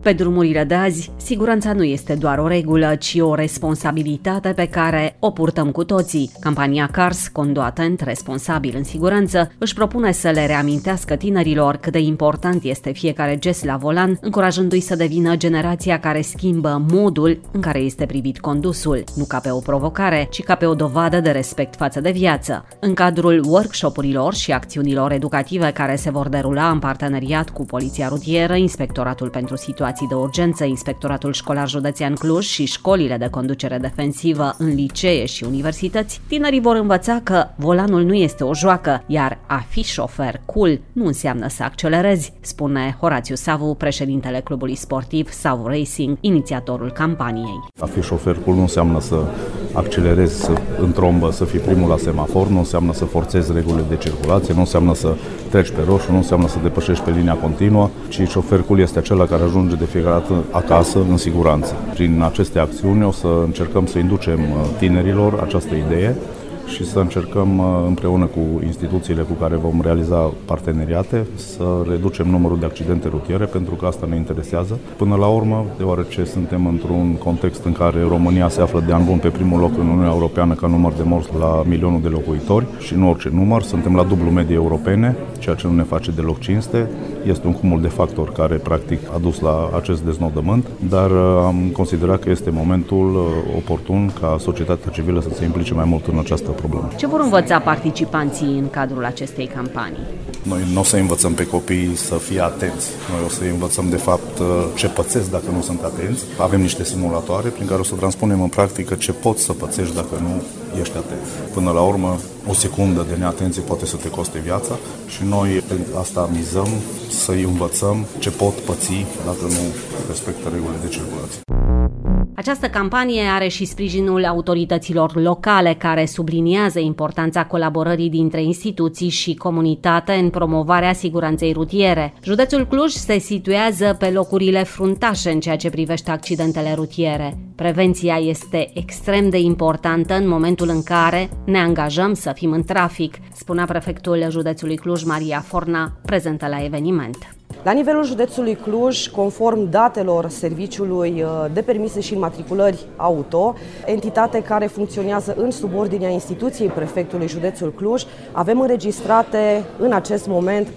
Pe drumurile de azi, siguranța nu este doar o regulă, ci o responsabilitate pe care o purtăm cu toții. Campania CARS, Condu Atent, responsabil în siguranță, își propune să le reamintească tinerilor cât de important este fiecare gest la volan, încurajându-i să devină generația care schimbă modul în care este privit condusul, nu ca pe o provocare, ci ca pe o dovadă de respect față de viață. În cadrul workshopurilor și acțiunilor educative care se vor derula în parteneriat cu Poliția Rutieră, Inspectoratul pentru Situații de Urgență, Inspectoratul Școlar Județean Cluj și școlile de conducere defensivă în licee și universități, tinerii vor învăța că volanul nu este o joacă, iar a fi șofer cool nu înseamnă să accelerezi, spune Horațiu Savu, președintele clubului sportiv Savu Racing, inițiatorul campaniei. A fi șofer cool nu înseamnă să accelerezi în trombă, să fii primul la semafor, nu înseamnă să forțezi regulile de circulație, nu înseamnă să treci pe roșu, nu înseamnă să depășești pe linia continuă, ci șofer cool este acela care ajunge de fiecare dată acasă în siguranță. Prin aceste acțiuni o să încercăm să inducem tinerilor această idee și să încercăm împreună cu instituțiile cu care vom realiza parteneriate să reducem numărul de accidente rutiere, pentru că asta ne interesează. Până la urmă, deoarece suntem într-un context în care România se află de an bun pe primul loc în Uniunea Europeană ca număr de morți la milionul de locuitori și nu orice număr, suntem la dublu medie europene, ceea ce nu ne face deloc cinste. Este un cumul de factori care practic a dus la acest deznodământ, dar am considerat că este momentul oportun ca societatea civilă să se implice mai mult în această problemă. Ce vor învăța participanții în cadrul acestei campanii? Noi nu o să învățăm pe copii să fie atenți. Noi o să învățăm de fapt ce pățesc dacă nu sunt atenți. Avem niște simulatoare prin care o să transpunem în practică ce poți să pățești dacă nu ești atent. Până la urmă, o secundă de neatenție poate să te coste viața și noi pe asta mizăm să-i învățăm ce pot păți dacă nu respectă regulile de circulație. Această campanie are și sprijinul autorităților locale, care subliniază importanța colaborării dintre instituții și comunitate în promovarea siguranței rutiere. Județul Cluj se situează pe locurile fruntașe în ceea ce privește accidentele rutiere. Prevenția este extrem de importantă în momentul în care ne angajăm să fim în trafic, spunea prefectul județului Cluj, Maria Forna, prezentă la eveniment. La nivelul județului Cluj, conform datelor Serviciului de Permise și Înmatriculări Auto, entitate care funcționează în subordinea instituției prefectului județul Cluj, avem înregistrate în acest moment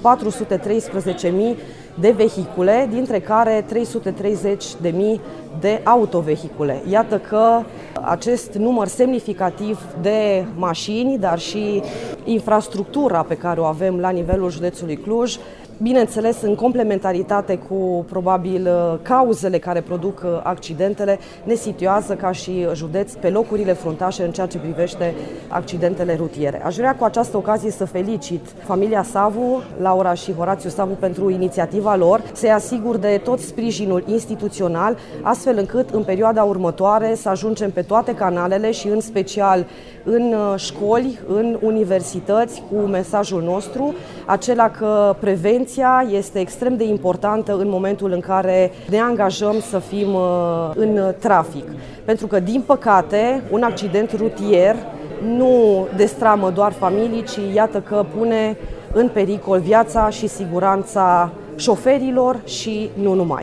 413.000 de vehicule, dintre care 330.000 de autovehicule. Iată că acest număr semnificativ de mașini, dar și infrastructura pe care o avem la nivelul județului Cluj, bineînțeles, în complementaritate cu, probabil, cauzele care produc accidentele, ne situează ca și județ pe locurile fruntașe în ceea ce privește accidentele rutiere. Aș vrea cu această ocazie să felicit familia Savu, Laura și Horațiu Savu, pentru inițiativa lor, să-i asigur de tot sprijinul instituțional, astfel încât în perioada următoare să ajungem pe toate canalele și în special în școli, în universități, cu mesajul nostru, acela că prevenția este extrem de importantă în momentul în care ne angajăm să fim în trafic. Pentru că, din păcate, un accident rutier nu destramă doar familii, ci iată că pune în pericol viața și siguranța șoferilor și nu numai.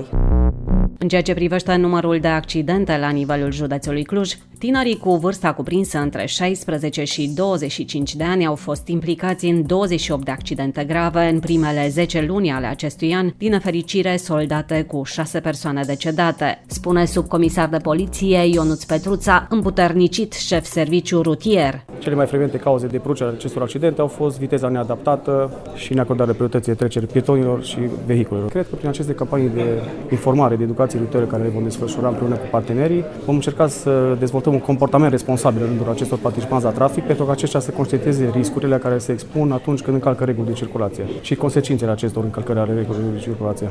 În ceea ce privește numărul de accidente la nivelul județului Cluj, tinerii cu vârsta cuprinsă între 16 și 25 de ani au fost implicați în 28 de accidente grave în primele 10 luni ale acestui an, din nefericire soldate cu 6 persoane decedate, spune subcomisar de poliție Ionuț Petruța, împuternicit șef serviciu rutier. Cele mai frecvente cauze de producere acestor accidente au fost viteza neadaptată și neacordarea priorității de trecere pietonilor și vehiculelor. Cred că prin aceste campanii de informare, de educație rutieră care le vom desfășura împreună cu partenerii, vom încerca să dezvoltăm un comportament responsabil în rândul acestor participanți la trafic, pentru că aceștia să conștientizeze riscurile care se expun atunci când încalcă reguli de circulație și consecințele acestor încălcări ale regulilor de circulație.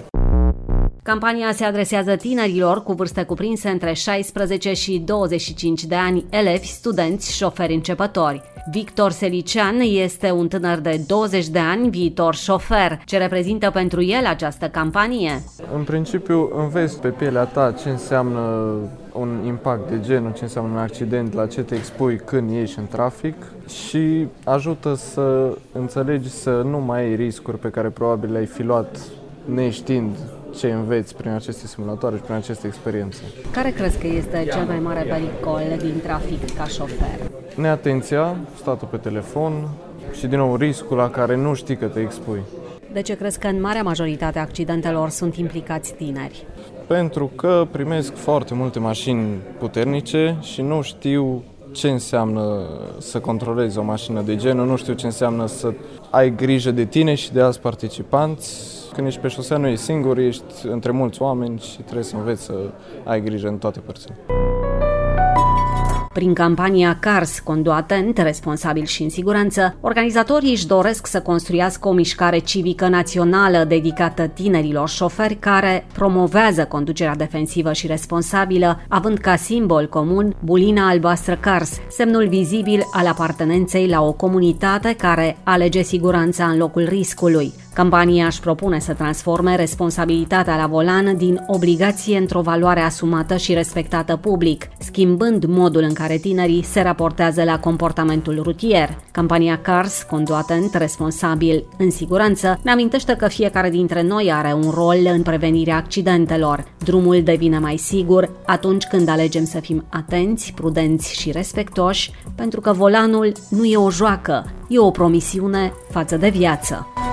Campania se adresează tinerilor cu vârste cuprinse între 16 și 25 de ani, elevi, studenți, șoferi începători. Victor Selicean este un tânăr de 20 de ani, viitor șofer. Ce reprezintă pentru el această campanie? În principiu, înveți pe pielea ta ce înseamnă un impact de genul, ce înseamnă un accident, la ce te expui când ieși în trafic și ajută să înțelegi să nu mai ai riscuri pe care probabil le-ai fi luat neștiind ce înveți prin aceste simulatoare și prin aceste experiențe. Care crezi că este cel mai mare pericol din trafic ca șofer? Neatenția, statul pe telefon și din nou riscul la care nu știi că te expui. De ce crezi că în marea majoritate a accidentelor sunt implicați tineri? Pentru că primesc foarte multe mașini puternice și nu știu ce înseamnă să controlezi o mașină de genul, nu știu ce înseamnă să ai grijă de tine și de alți participanți. Când ești pe șosea nu ești singur, ești între mulți oameni și trebuie să înveți să ai grijă în toate părțile. Prin campania CARS, Condu atent, responsabil și în siguranță, organizatorii își doresc să construiască o mișcare civică națională dedicată tinerilor șoferi care promovează conducerea defensivă și responsabilă, având ca simbol comun bulina albastră CARS, semnul vizibil al apartenenței la o comunitate care alege siguranța în locul riscului. Campania își propune să transforme responsabilitatea la volan din obligație într-o valoare asumată și respectată public, schimbând modul în care tinerii se raportează la comportamentul rutier. Campania CARS, Condu atent, responsabil în siguranță, ne amintește că fiecare dintre noi are un rol în prevenirea accidentelor. Drumul devine mai sigur atunci când alegem să fim atenți, prudenți și respectoși, pentru că volanul nu e o joacă, e o promisiune față de viață.